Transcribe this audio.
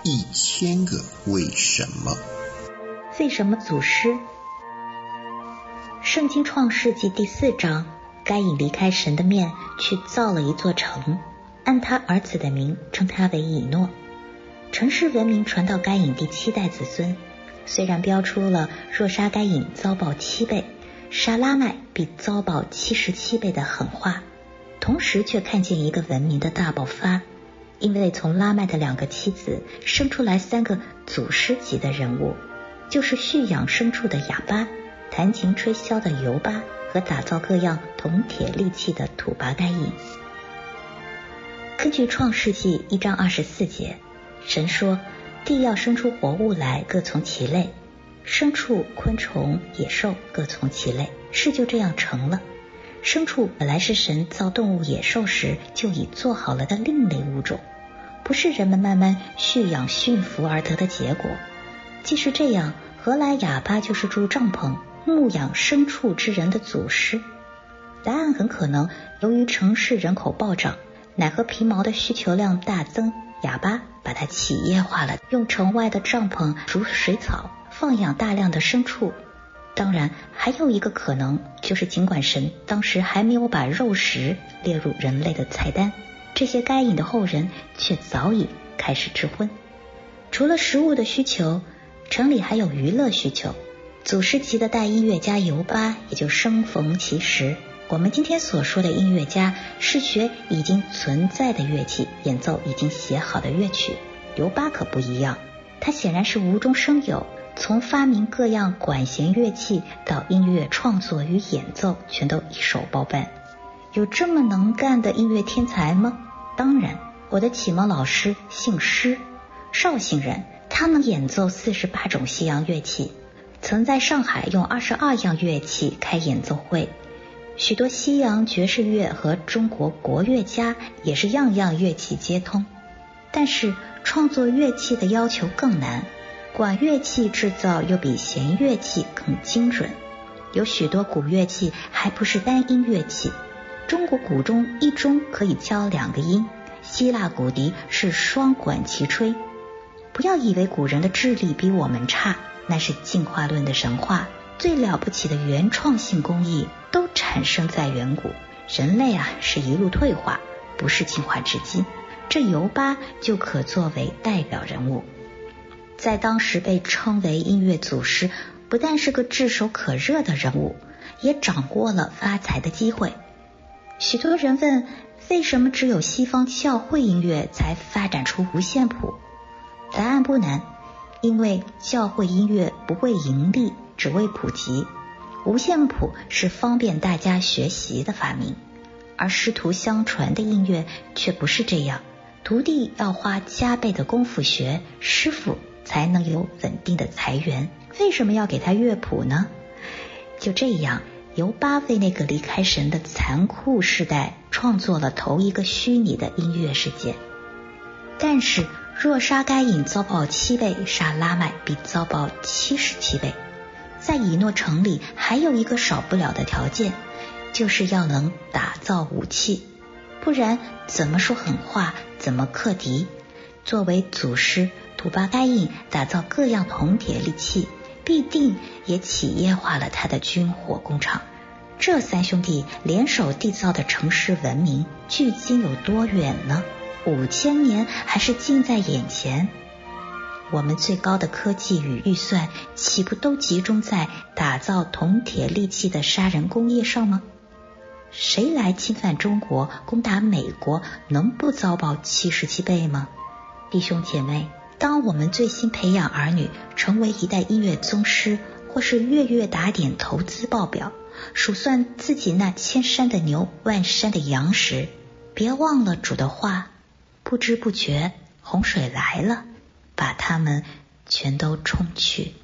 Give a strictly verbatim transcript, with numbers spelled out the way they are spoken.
一千个为什么。 为什么祖师？圣经创世纪第四章，该隐离开神的面，去造了一座城，按他儿子的名称他为以诺。城市文明传到该隐第七代子孙，虽然标出了若杀该隐遭报七倍，杀拉麦必遭报七十七倍的狠话，同时却看见一个文明的大爆发，因为从拉麦的两个妻子生出来三个祖师级的人物，就是蓄养牲畜的哑巴，弹琴吹箫的犹巴和打造各样铜铁利器的土巴该隐。根据创世纪一章二十四节，神说地要生出活物来，各从其类，牲畜、昆虫、野兽各从其类，事就这样成了。牲畜本来是神造动物野兽时就已做好了的另类物种，不是人们慢慢蓄养驯服而得的结果。既是这样，何来哑巴就是住帐篷牧养牲畜之人的祖师？答案很可能由于城市人口暴涨，奶和皮毛的需求量大增，哑巴把它企业化了，用城外的帐篷筑水草，放养大量的牲畜。当然还有一个可能，就是尽管神当时还没有把肉食列入人类的菜单，这些该隐的后人却早已开始吃荤。除了食物的需求，城里还有娱乐需求。祖师级的大音乐家犹巴也就生逢其时。我们今天所说的音乐家是学已经存在的乐器，演奏已经写好的乐曲。犹巴可不一样，他显然是无中生有，从发明各样管弦乐器到音乐创作与演奏，全都一手包办。有这么能干的音乐天才吗？当然，我的启蒙老师姓施，绍兴人，他能演奏四十八种西洋乐器，曾在上海用二十二样乐器开演奏会。许多西洋爵士乐和中国国乐家也是样样乐器皆通。但是创作乐器的要求更难，管乐器制造又比弦乐器更精准。有许多古乐器还不是单音乐器，中国古中一中可以敲两个音，希腊古笛是双管齐吹。不要以为古人的智力比我们差，那是进化论的神话。最了不起的原创性工艺都产生在远古，人类啊是一路退化，不是进化至今。这犹巴就可作为代表人物，在当时被称为音乐祖师，不但是个炙手可热的人物，也掌握了发财的机会。许多人问，为什么只有西方教会音乐才发展出五线谱？答案不难，因为教会音乐不为盈利，只为普及。无线谱是方便大家学习的发明，而师徒相传的音乐却不是这样。徒弟要花加倍的功夫学，师傅才能有稳定的财源。为什么要给他乐谱呢？就这样，犹巴为那个离开神的残酷世代创作了头一个虚拟的音乐世界。但是若杀该隐遭报七倍，杀拉麦必遭报七十七倍。在以诺城里还有一个少不了的条件，就是要能打造武器，不然怎么说狠话，怎么克敌？作为祖师，土巴该隐打造各样铜铁利器，必定也企业化了他的军火工厂。这三兄弟联手缔造的城市文明，距今有多远呢？五千年还是近在眼前？我们最高的科技与预算，岂不都集中在打造铜铁利器的杀人工业上吗？谁来侵犯中国，攻打美国，能不遭报七十七倍吗？弟兄姐妹，当我们最新培养儿女成为一代音乐宗师，或是月月打点投资报表，数算自己那千山的牛万山的羊时，别忘了主的话，不知不觉洪水来了，把他们全都冲去。